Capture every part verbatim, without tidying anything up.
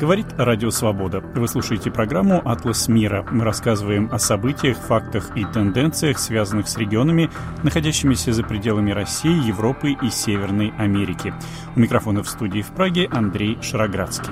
Говорит Радио Свобода. Вы слушаете программу «Атлас мира». Мы рассказываем о событиях, фактах и тенденциях, связанных с регионами, находящимися за пределами России, Европы и Северной Америки. У микрофона в студии в Праге Андрей Шароградский.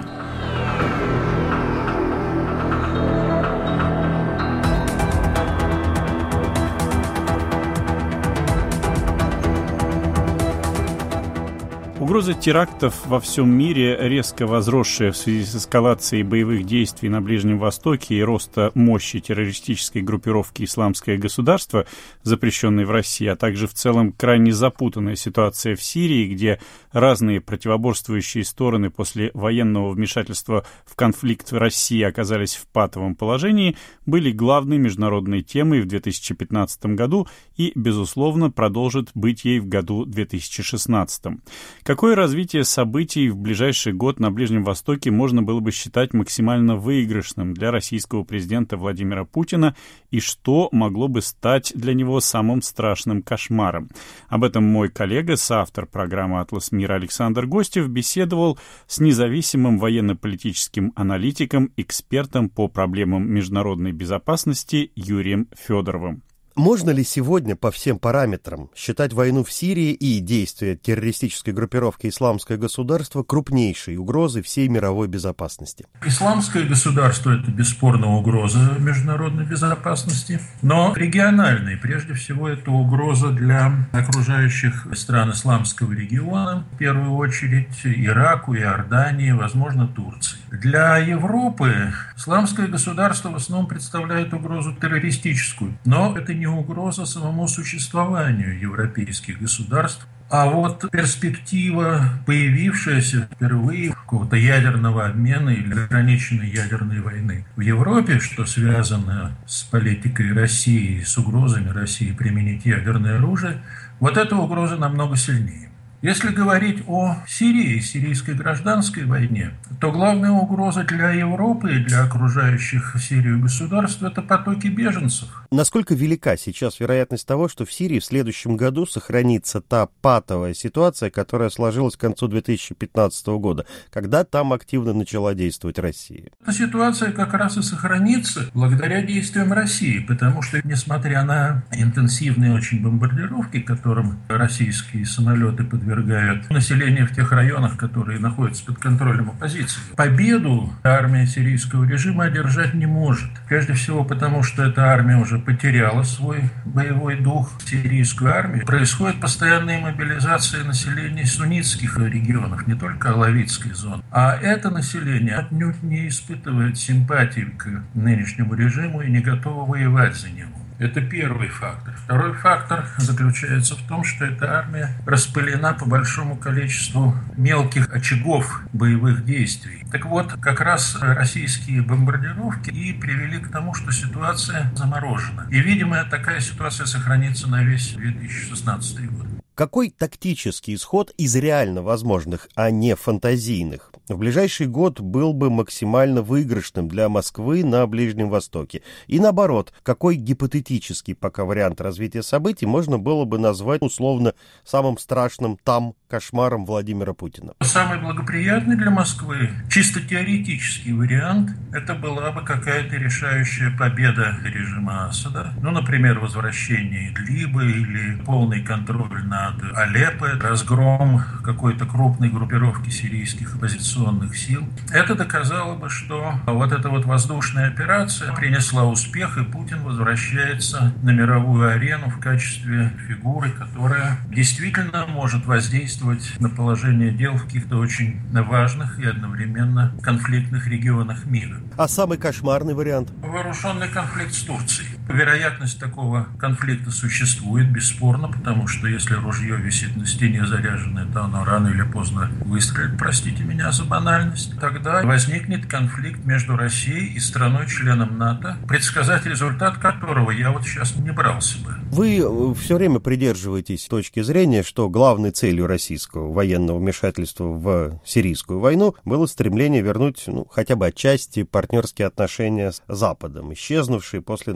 Угроза терактов во всем мире, резко возросшая в связи с эскалацией боевых действий на Ближнем Востоке и роста мощи террористической группировки «Исламское государство», запрещенной в России, а также в целом крайне запутанная ситуация в Сирии, где разные противоборствующие стороны после военного вмешательства в конфликт России оказались в патовом положении, были главной международной темой в две тысячи пятнадцатом году и, безусловно, продолжат быть ей в году две тысячи шестнадцатом. Какое развитие событий в ближайший год на Ближнем Востоке можно было бы считать максимально выигрышным для российского президента Владимира Путина и что могло бы стать для него самым страшным кошмаром? Об этом мой коллега, соавтор программы «Атлас мира» Александр Гостев беседовал с независимым военно-политическим аналитиком, экспертом по проблемам международной безопасности Юрием Федоровым. Можно ли сегодня по всем параметрам считать войну в Сирии и действия террористической группировки «Исламское государство» крупнейшей угрозой всей мировой безопасности? Исламское государство – это бесспорно угроза международной безопасности, но региональной. Прежде всего, это угроза для окружающих стран исламского региона, в первую очередь Ираку, Иордании, возможно, Турции. Для Европы исламское государство в основном представляет угрозу террористическую, но это не угроза самому существованию европейских государств. А вот перспектива, появившаяся впервые какого-то ядерного обмена или ограниченной ядерной войны в Европе, что связано с политикой России, с угрозами России применить ядерное оружие, вот эта угроза намного сильнее. Если говорить о Сирии, сирийской гражданской войне, то главная угроза для Европы и для окружающих Сирию государств – это потоки беженцев. Насколько велика сейчас вероятность того, что в Сирии в следующем году сохранится та патовая ситуация, которая сложилась к концу две тысячи пятнадцатого года, когда там активно начала действовать Россия? Эта ситуация как раз и сохранится благодаря действиям России, потому что, несмотря на интенсивные очень бомбардировки, которым российские самолеты подвергаются, подвергают население в тех районах, которые находятся под контролем оппозиции. Победу армия сирийского режима одержать не может. Прежде всего потому, что эта армия уже потеряла свой боевой дух. Сирийскую армию происходит постоянная мобилизация населения суннитских регионов, не только алавитской зоны. А это население отнюдь не испытывает симпатии к нынешнему режиму и не готово воевать за него. Это первый фактор. Второй фактор заключается в том, что эта армия распылена по большому количеству мелких очагов боевых действий. Так вот, как раз российские бомбардировки и привели к тому, что ситуация заморожена. И, видимо, такая ситуация сохранится на весь две тысячи шестнадцатый год. Какой тактический исход из реально возможных, а не фантазийных, в ближайший год был бы максимально выигрышным для Москвы на Ближнем Востоке? И наоборот, какой гипотетический пока вариант развития событий можно было бы назвать условно самым страшным там кошмаром Владимира Путина? Самый благоприятный для Москвы, чисто теоретический вариант, это была бы какая-то решающая победа режима Асада. Ну, например, возвращение Идлиба или полный контроль над Алеппо, разгром какой-то крупной группировки сирийских оппозиционных сил. Это доказало бы, что вот эта вот воздушная операция принесла успех, и Путин возвращается на мировую арену в качестве фигуры, которая действительно может воздействовать на положение дел в каких-то очень важных и одновременно конфликтных регионах мира. А самый кошмарный вариант? Вооруженный конфликт с Турцией. Вероятность такого конфликта существует, бесспорно, потому что если ружье висит на стене заряженное, то оно рано или поздно выстрелит, простите меня за банальность. Тогда возникнет конфликт между Россией и страной-членом НАТО, предсказать результат которого я вот сейчас не брался бы. Вы все время придерживаетесь точки зрения, что главной целью российского военного вмешательства в сирийскую войну было стремление вернуть ну, хотя бы отчасти партнерские отношения с Западом, исчезнувшие после начала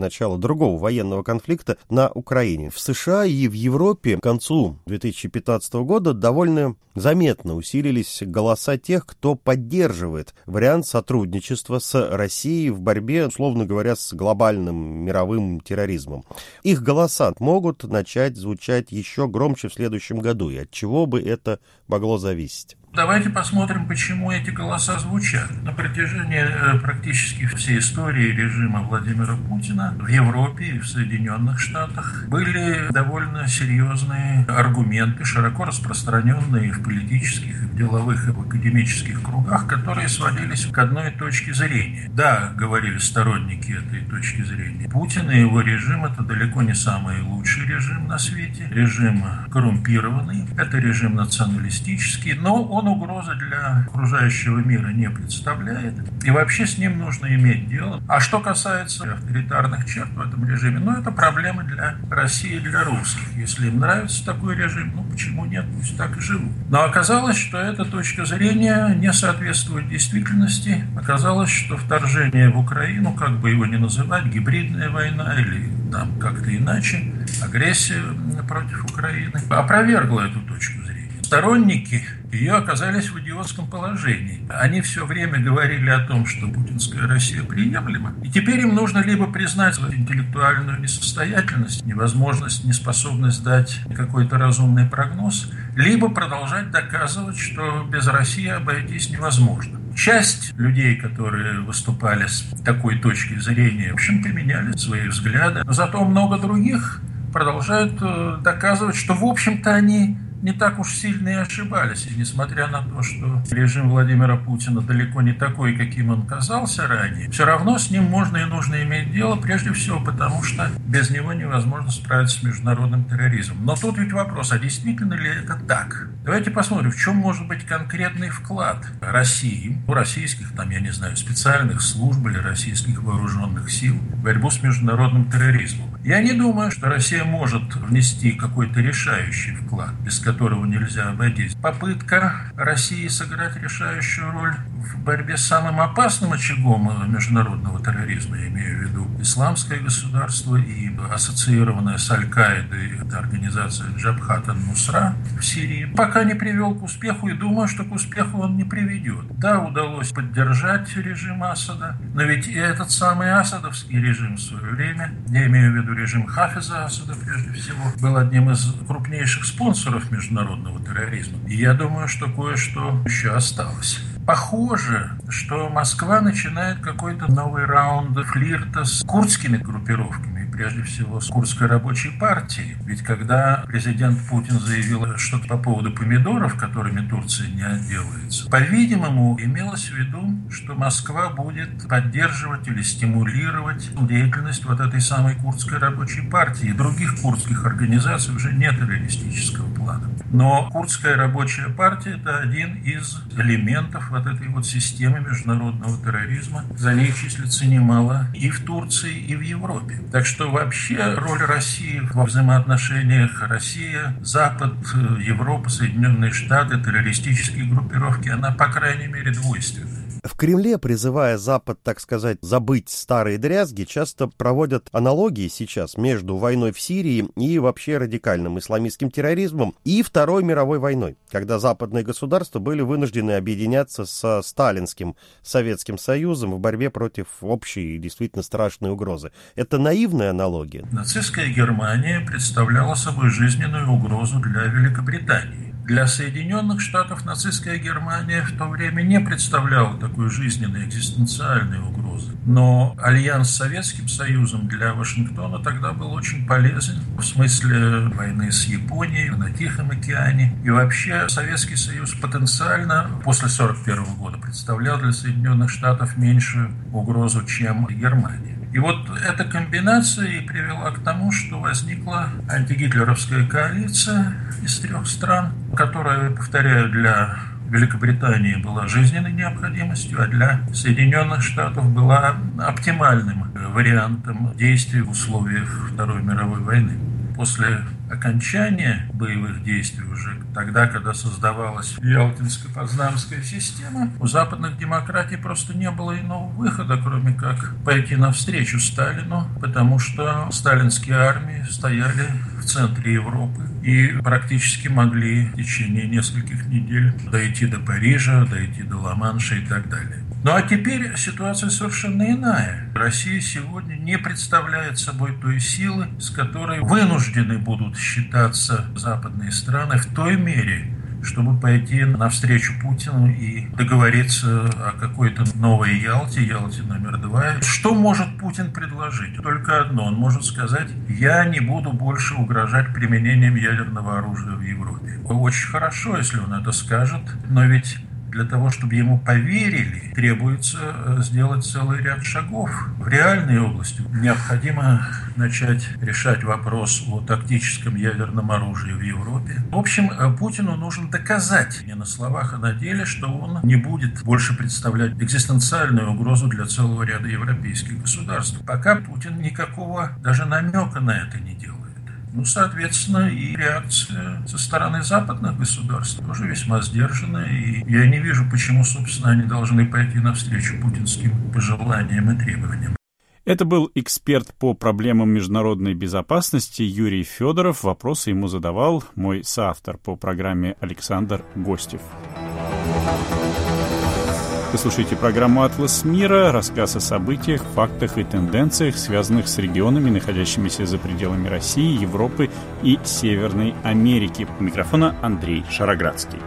другого военного конфликта на Украине. В США и в Европе к концу две тысячи пятнадцатого года довольно заметно усилились голоса тех, кто поддерживает вариант сотрудничества с Россией в борьбе, условно говоря, с глобальным мировым терроризмом. Их голоса могут начать звучать еще громче в следующем году, и от чего бы это могло зависеть? Давайте посмотрим, почему эти голоса звучат. На протяжении э, практически всей истории режима Владимира Путина в Европе и в Соединенных Штатах были довольно серьезные аргументы, широко распространенные в политических, и в деловых, и в академических кругах, которые сводились к одной точке зрения. Да, говорили сторонники этой точки зрения, Путин и его режим – это далеко не самый лучший режим на свете, режим коррумпированный, это режим националистический, но он угрозы для окружающего мира не представляет, и вообще с ним нужно иметь дело. А что касается авторитарных черт в этом режиме, ну, это проблемы для России и для русских. Если им нравится такой режим, ну, почему нет, пусть так и живут. Но оказалось, что эта точка зрения не соответствует действительности. Оказалось, что вторжение в Украину, как бы его ни называть, гибридная война или там как-то иначе, агрессия против Украины, опровергла эту точку зрения. Сторонники ее оказались в идиотском положении. Они все время говорили о том, что путинская Россия приемлема, и теперь им нужно либо признать интеллектуальную несостоятельность, невозможность, неспособность дать какой-то разумный прогноз, либо продолжать доказывать, что без России обойтись невозможно. Часть людей, которые выступали с такой точки зрения, в общем, поменяли свои взгляды, но зато много других продолжают доказывать, что, в общем-то, они не так уж сильно и ошибались. И несмотря на то, что режим Владимира Путина далеко не такой, каким он казался ранее, все равно с ним можно и нужно иметь дело, прежде всего потому, что без него невозможно справиться с международным терроризмом. Но тут ведь вопрос, а действительно ли это так? Давайте посмотрим, в чем может быть конкретный вклад России, у российских, там, я не знаю, специальных служб или российских вооруженных сил в борьбу с международным терроризмом. Я не думаю, что Россия может внести какой-то решающий вклад, без которого нельзя обойтись. Попытка России сыграть решающую роль в борьбе с самым опасным очагом международного терроризма, я имею в виду исламское государство и ассоциированная с Аль-Каидой организация Джабхат ан-Нусра в Сирии, пока не привел к успеху, и думаю, что к успеху он не приведет. Да, удалось поддержать режим Асада, но ведь и этот самый асадовский режим в свое время, я имею в виду режим Хафиза Асада прежде всего, был одним из крупнейших спонсоров международного терроризма. И я думаю, что кое-что еще осталось. Похоже, что Москва начинает какой-то новый раунд флирта с курдскими группировками, прежде всего с Курдской рабочей партией. Ведь когда президент Путин заявил что-то по поводу помидоров, которыми Турция не отделается, по-видимому, имелось в виду, что Москва будет поддерживать или стимулировать деятельность вот этой самой Курдской рабочей партии. И других курдских организаций уже нет террористического плана. Но Курдская рабочая партия – это один из элементов вот этой вот системы международного терроризма. За ней числится немало и в Турции, и в Европе. Так что вообще роль России во взаимоотношениях Россия, Запад, Европа, Соединенные Штаты, террористические группировки, она, по крайней мере, двойственная. В Кремле, призывая Запад, так сказать, забыть старые дрязги, часто проводят аналогии сейчас между войной в Сирии и вообще радикальным исламистским терроризмом и Второй мировой войной, когда западные государства были вынуждены объединяться со сталинским Советским Союзом в борьбе против общей и действительно страшной угрозы. Это наивная аналогия? Нацистская Германия представляла собой жизненную угрозу для Великобритании. Для Соединенных Штатов нацистская Германия в то время не представляла такой жизненной экзистенциальной угрозы. Но альянс с Советским Союзом для Вашингтона тогда был очень полезен в смысле войны с Японией на Тихом океане. И вообще Советский Союз потенциально после сорок первого года представлял для Соединенных Штатов меньшую угрозу, чем Германия. И вот эта комбинация и привела к тому, что возникла антигитлеровская коалиция из трех стран, которая, повторяю, для Великобритании была жизненной необходимостью, а для Соединенных Штатов была оптимальным вариантом действий в условиях Второй мировой войны. После окончания боевых действий, уже тогда, когда создавалась Ялтинско-Потсдамская система, у западных демократий просто не было иного выхода, кроме как пойти навстречу Сталину, потому что сталинские армии стояли в центре Европы и практически могли в течение нескольких недель дойти до Парижа, дойти до Ла-Манша и так далее. Ну а теперь ситуация совершенно иная. Россия сегодня не представляет собой той силы, с которой вынуждены будут считаться западные страны в той мере, чтобы пойти навстречу Путину и договориться о какой-то новой Ялте, Ялте номер два. Что может Путин предложить? Только одно. Он может сказать: я не буду больше угрожать применением ядерного оружия в Европе. Очень хорошо, если он это скажет, но ведь для того, чтобы ему поверили, требуется сделать целый ряд шагов в реальной области. Необходимо начать решать вопрос о тактическом ядерном оружии в Европе. В общем, Путину нужно доказать, не на словах, а на деле, что он не будет больше представлять экзистенциальную угрозу для целого ряда европейских государств. Пока Путин никакого даже намека на это не делает. Ну, соответственно, и реакция со стороны западных государств тоже весьма сдержанная. И я не вижу, почему, собственно, они должны пойти навстречу путинским пожеланиям и требованиям. Это был эксперт по проблемам международной безопасности Юрий Федоров. Вопросы ему задавал мой соавтор по программе Александр Гостев. Вы слушаете программу «Атлас мира», рассказ о событиях, фактах и тенденциях, связанных с регионами, находящимися за пределами России, Европы и Северной Америки. У микрофона Андрей Шароградский.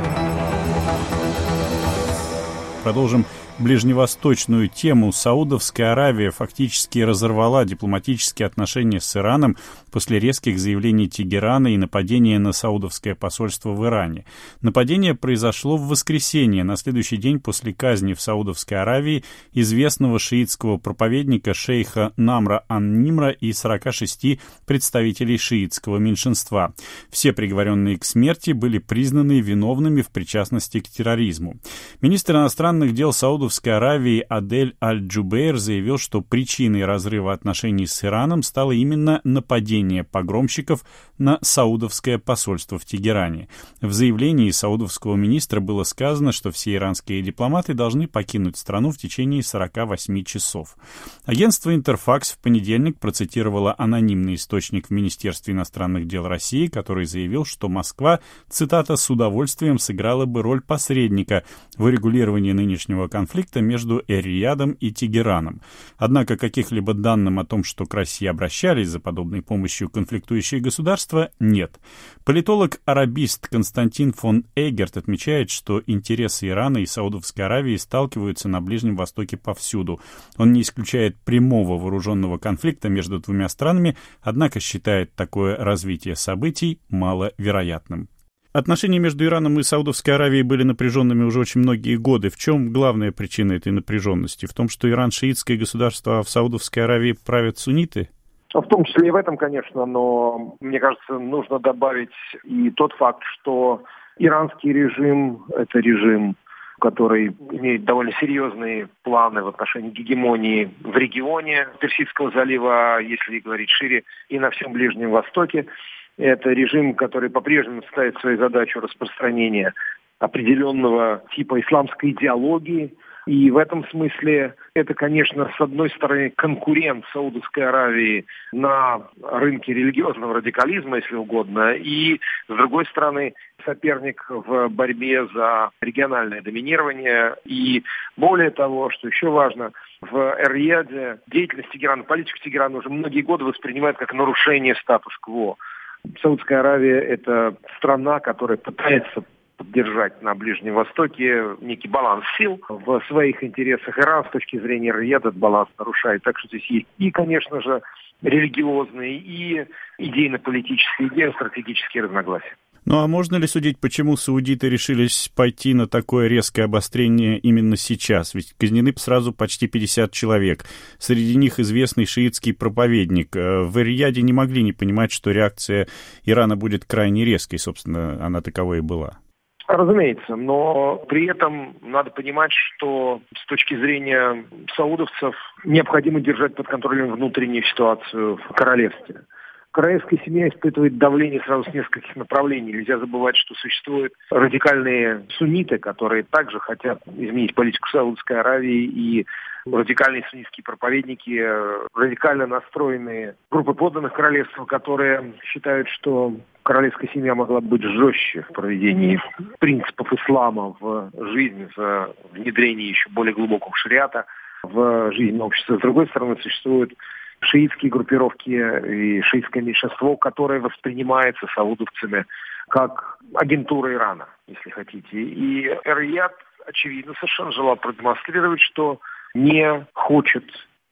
Продолжим ближневосточную тему. Саудовская Аравия фактически разорвала дипломатические отношения с Ираном после резких заявлений Тегерана и нападения на саудовское посольство в Иране. Нападение произошло в воскресенье, на следующий день после казни в Саудовской Аравии известного шиитского проповедника шейха Намра ан-Нимра и сорока шести представителей шиитского меньшинства. Все приговоренные к смерти были признаны виновными в причастности к терроризму. Министр иностранных дел Саудовской Аравии Адель Аль-Джубейр заявил, что причиной разрыва отношений с Ираном стало именно нападение погромщиков на саудовское посольство в Тегеране. В заявлении саудовского министра было сказано, что все иранские дипломаты должны покинуть страну в течение сорока восьми часов. Агентство «Интерфакс» в понедельник процитировало анонимный источник в Министерстве иностранных дел России, который заявил, что Москва, цитата, «с удовольствием сыграла бы роль посредника в урегулировании нынешнего конфликта между Эр-Риядом и Тегераном. Однако каких-либо данных о том, что к России обращались за подобной помощью конфликтующие государства, нет. Политолог-арабист Константин фон Эйгерт отмечает, что интересы Ирана и Саудовской Аравии сталкиваются на Ближнем Востоке повсюду. Он не исключает прямого вооруженного конфликта между двумя странами, однако считает такое развитие событий маловероятным. Отношения между Ираном и Саудовской Аравией были напряженными уже очень многие годы. В чем главная причина этой напряженности? В том, что Иран шиитское государство, а в Саудовской Аравии правят сунниты? В том числе и в этом, конечно, но, мне кажется, нужно добавить и тот факт, что иранский режим – это режим, который имеет довольно серьезные планы в отношении гегемонии в регионе Персидского залива, если говорить шире, и на всем Ближнем Востоке. Это режим, который по-прежнему ставит своей задачей распространения определенного типа исламской идеологии. И в этом смысле это, конечно, с одной стороны конкурент Саудовской Аравии на рынке религиозного радикализма, если угодно, и с другой стороны соперник в борьбе за региональное доминирование. И более того, что еще важно, в Эр-Рияде деятельность Тегерана, политику Тегерана уже многие годы воспринимают как нарушение статус-кво. Саудовская Аравия – это страна, которая пытается поддержать на Ближнем Востоке некий баланс сил в своих интересах. Иран с точки зрения Эр-Рияда этот баланс нарушает. Так что здесь есть и, конечно же, религиозные, и идейно-политические, и идейно-стратегические разногласия. Ну а можно ли судить, почему саудиты решились пойти на такое резкое обострение именно сейчас? Ведь казнены сразу почти пятьдесят человек. Среди них известный шиитский проповедник. В Эр-Рияде не могли не понимать, что реакция Ирана будет крайне резкой. Собственно, она таковой и была. Разумеется, но при этом надо понимать, что с точки зрения саудовцев необходимо держать под контролем внутреннюю ситуацию в королевстве. Королевская семья испытывает давление сразу с нескольких направлений. Нельзя забывать, что существуют радикальные сунниты, которые также хотят изменить политику Саудовской Аравии, и радикальные суннитские проповедники, радикально настроенные группы подданных королевства, которые считают, что королевская семья могла быть жестче в проведении принципов ислама в жизнь, в внедрении еще более глубокого шариата в жизнь общества. С другой стороны, существуют шиитские группировки и шиитское меньшинство, которое воспринимается саудовцами как агентура Ирана, если хотите. И Эр-Рияд, очевидно, совершенно желал продемонстрировать, что не хочет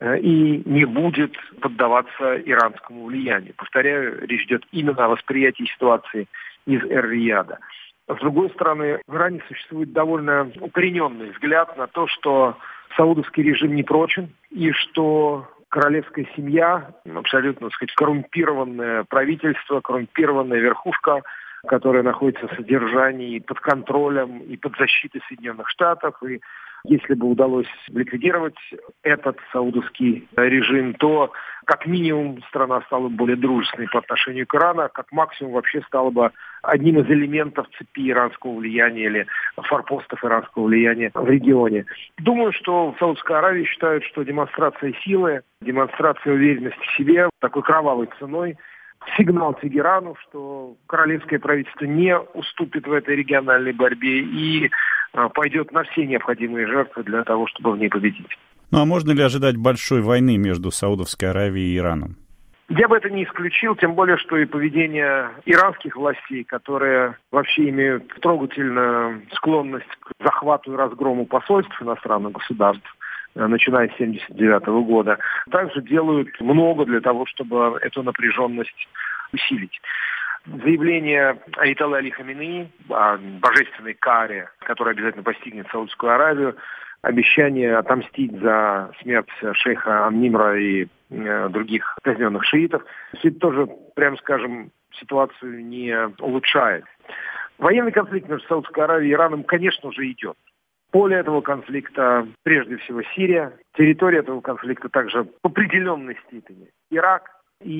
и не будет поддаваться иранскому влиянию. Повторяю, речь идет именно о восприятии ситуации из Эр-Рияда. С другой стороны, в Иране существует довольно укорененный взгляд на то, что саудовский режим не прочен, и что королевская семья, абсолютно, так сказать, коррумпированное правительство, коррумпированная верхушка, которая находится в содержании под контролем и под защитой Соединенных Штатов. И если бы удалось ликвидировать этот саудовский режим, то как минимум страна стала бы более дружественной по отношению к Ирану, как максимум вообще стала бы одним из элементов цепи иранского влияния или форпостов иранского влияния в регионе. Думаю, что в Саудовской Аравии считают, что демонстрация силы, демонстрация уверенности в себе такой кровавой ценой сигнал Тегерану, что королевское правительство не уступит в этой региональной борьбе и пойдет на все необходимые жертвы для того, чтобы в ней победить. Ну а можно ли ожидать большой войны между Саудовской Аравией и Ираном? Я бы это не исключил, тем более, что и поведение иранских властей, которые вообще имеют трогательную склонность к захвату и разгрому посольств иностранных государств, начиная с семьдесят девятого года, также делают много для того, чтобы эту напряженность усилить. Заявление Аятоллы Али Хаминеи о божественной каре, которая обязательно постигнет Саудовскую Аравию, обещание отомстить за смерть шейха Ан-Нимра и э, других казненных шиитов, все это тоже, прямо скажем, ситуацию не улучшает. Военный конфликт между Саудовской Аравией и Ираном, конечно, уже идет. Поле этого конфликта прежде всего Сирия, территория этого конфликта также в определенной степени Ирак.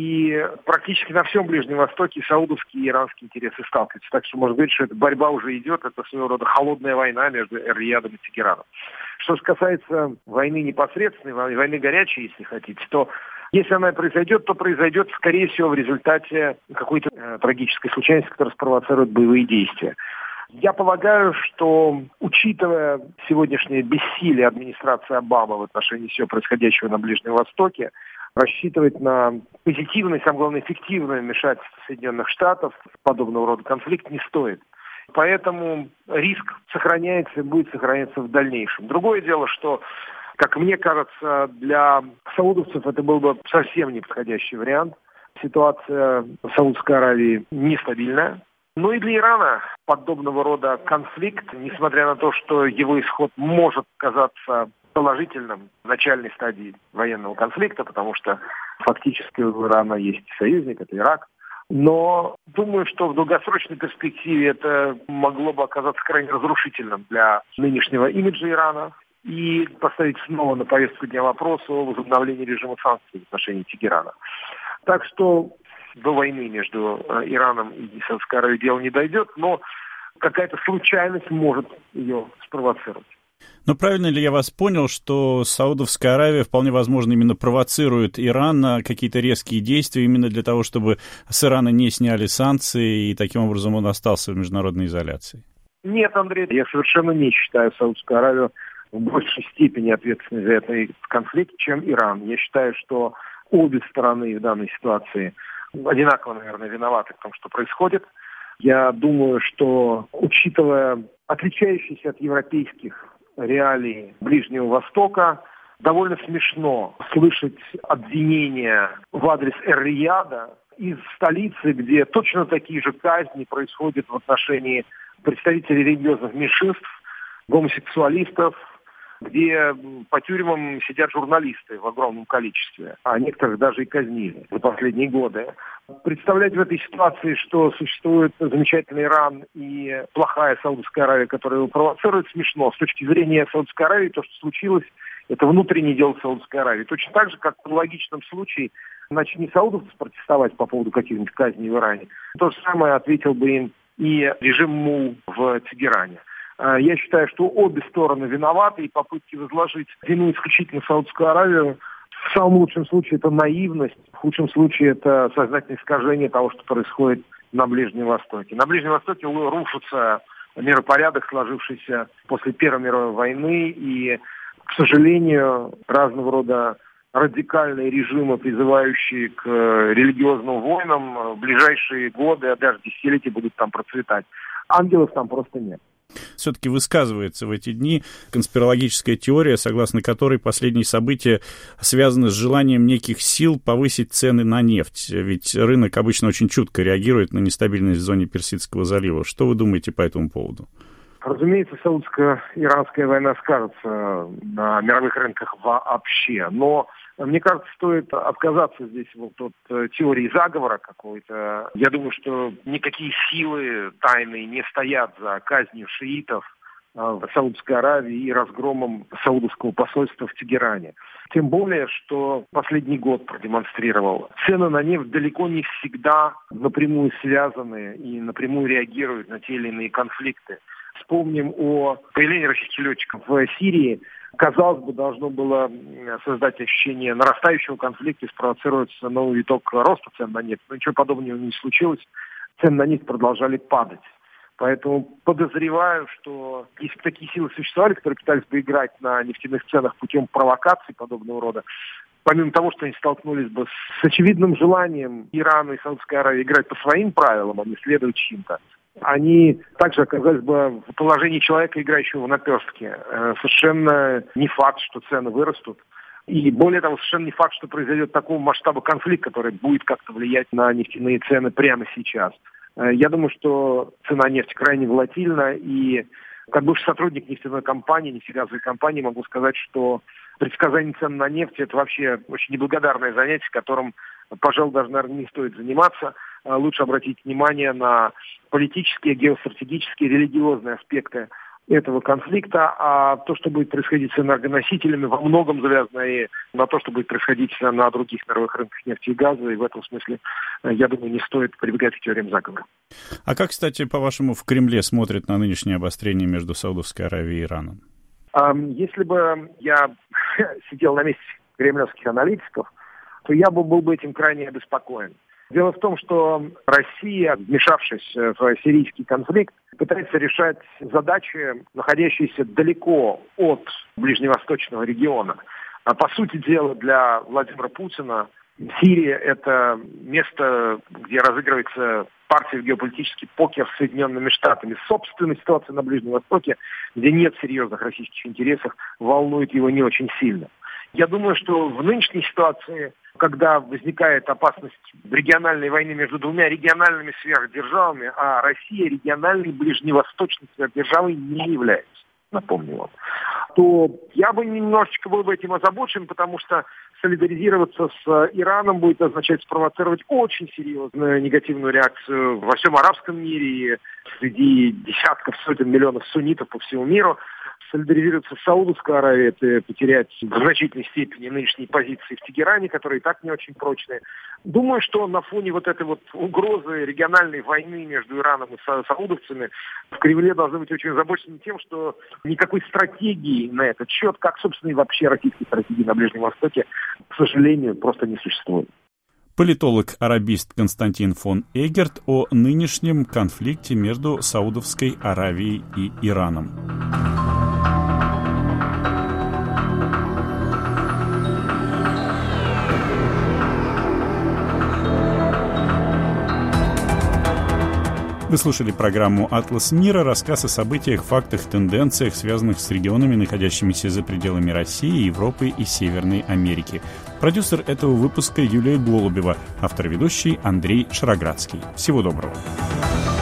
И практически на всем Ближнем Востоке саудовские и иранские интересы сталкиваются. Так что можно говорить, что эта борьба уже идет, это своего рода холодная война между Эр-Рiyadом и Тегераном. Что же касается войны непосредственной, войны горячей, если хотите, то если она произойдет, то произойдет, скорее всего, в результате какой-то э, трагической случайности, которая спровоцирует боевые действия. Я полагаю, что, учитывая сегодняшнее бессилие администрации Обамы в отношении всего происходящего на Ближнем Востоке, рассчитывать на позитивное, самое главное, эффективное вмешательство Соединенных Штатов в подобного рода конфликт не стоит. Поэтому риск сохраняется и будет сохраняться в дальнейшем. Другое дело, что, как мне кажется, для саудовцев это был бы совсем неподходящий вариант. Ситуация в Саудовской Аравии нестабильная. Ну и для Ирана подобного рода конфликт, несмотря на то, что его исход может казаться положительным в начальной стадии военного конфликта, потому что фактически у Ирана есть союзник, это Ирак. Но думаю, что в долгосрочной перспективе это могло бы оказаться крайне разрушительным для нынешнего имиджа Ирана и поставить снова на повестку дня вопрос о возобновлении режима санкций в отношении Тегерана. Так что до войны между Ираном и Саудовской Аравией дело не дойдет, но какая-то случайность может ее спровоцировать. Но правильно ли я вас понял, что Саудовская Аравия вполне возможно именно провоцирует Иран на какие-то резкие действия именно для того, чтобы с Ирана не сняли санкции и таким образом он остался в международной изоляции? Нет, Андрей, я совершенно не считаю Саудовскую Аравию в большей степени ответственной за этот конфликт, чем Иран. Я считаю, что обе стороны в данной ситуации одинаково, наверное, виноваты в том, что происходит. Я думаю, что, учитывая отличающиеся от европейских реалий Ближнего Востока, довольно смешно слышать обвинения в адрес Эр-Рияда из столицы, где точно такие же казни происходят в отношении представителей религиозных меньшинств, гомосексуалистов, где по тюрьмам сидят журналисты в огромном количестве, а некоторых даже и казнили за последние годы. Представлять в этой ситуации, что существует замечательный Иран и плохая Саудовская Аравия, которая его провоцирует, смешно. С точки зрения Саудовской Аравии, то, что случилось, это внутреннее дело Саудовской Аравии. Точно так же, как в аналогичном случае начни саудовцы протестовать по поводу каких-нибудь казней в Иране, то же самое ответил бы им и режим МУ в Тегеране. Я считаю, что обе стороны виноваты, и попытки возложить вину исключительно в Саудовскую Аравию в самом лучшем случае это наивность, в худшем случае это сознательное искажение того, что происходит на Ближнем Востоке. На Ближнем Востоке рушится миропорядок, сложившийся после Первой мировой войны, и, к сожалению, разного рода радикальные режимы, призывающие к религиозным войнам, в ближайшие годы, а даже десятилетия будут там процветать. Ангелов там просто нет. Все-таки высказывается в эти дни конспирологическая теория, согласно которой последние события связаны с желанием неких сил повысить цены на нефть. Ведь рынок обычно очень чутко реагирует на нестабильность в зоне Персидского залива. Что вы думаете по этому поводу? Разумеется, саудско-иранская война скажется на мировых рынках вообще, но мне кажется, стоит отказаться здесь вот от теории заговора какой-то. Я думаю, что никакие силы тайные не стоят за казнью шиитов в Саудовской Аравии и разгромом саудовского посольства в Тегеране. Тем более, что последний год продемонстрировал, цены на нефть далеко не всегда напрямую связаны и напрямую реагируют на те или иные конфликты. Вспомним о появлении российских летчиков в Сирии. Казалось бы, должно было создать ощущение нарастающего конфликта и спровоцировать новый виток роста цен на нефть. Но ничего подобного не случилось. Цены на нефть продолжали падать. Поэтому подозреваю, что если бы такие силы существовали, которые пытались бы играть на нефтяных ценах путем провокаций подобного рода, помимо того, что они столкнулись бы с очевидным желанием Ирана и Саудовской Аравии играть по своим правилам, а не следовать чьим-то, они также оказались бы в положении человека, играющего в наперстке. Совершенно не факт, что цены вырастут. И более того, совершенно не факт, что произойдет такого масштаба конфликт, который будет как-то влиять на нефтяные цены прямо сейчас. Я думаю, что цена нефти крайне волатильна, и как бывший сотрудник нефтяной компании, нефтегазовой компании, могу сказать, что предсказание цен на нефть – это вообще очень неблагодарное занятие, которым, пожалуй, даже, наверное, не стоит заниматься. Лучше обратить внимание на политические, геостратегические, религиозные аспекты этого конфликта, а то, что будет происходить с энергоносителями, во многом завязано и на то, что будет происходить на других мировых рынках нефти и газа, и в этом смысле, я думаю, не стоит прибегать к теориям заговора. А как, кстати, по-вашему, в Кремле смотрят на нынешнее обострение между Саудовской Аравией и Ираном? Если бы я сидел на месте кремлевских аналитиков, то я бы был бы этим крайне обеспокоен. Дело в том, что Россия, вмешавшись в сирийский конфликт, пытается решать задачи, находящиеся далеко от ближневосточного региона. А по сути дела, для Владимира Путина Сирия – это место, где разыгрывается партия в геополитический покер с Соединенными Штатами. Собственная ситуация на Ближнем Востоке, где нет серьезных российских интересов, волнует его не очень сильно. Я думаю, что в нынешней ситуации, когда возникает опасность региональной войны между двумя региональными сверхдержавами, а Россия региональной ближневосточной сверхдержавой не является, напомню вам, то я бы немножечко был бы этим озабочен, потому что солидаризироваться с Ираном будет означать спровоцировать очень серьезную негативную реакцию во всем арабском мире и среди десятков, сотен миллионов суннитов по всему миру. Солидаризироваться с Саудовской Аравией – это потерять в значительной степени нынешние позиции в Тегеране, которые и так не очень прочные. Думаю, что на фоне вот этой вот угрозы региональной войны между Ираном и са- саудовцами в Кремле должны быть очень озабочены тем, что никакой стратегии на этот счет, как, собственно, и вообще российской стратегии на Ближнем Востоке, к сожалению, просто не существует. Политолог-арабист Константин фон Эгерт о нынешнем конфликте между Саудовской Аравией и Ираном. Вы слушали программу «Атлас мира», рассказ о событиях, фактах, тенденциях, связанных с регионами, находящимися за пределами России, Европы и Северной Америки. Продюсер этого выпуска Юлия Голубева, автор-ведущий Андрей Шароградский. Всего доброго.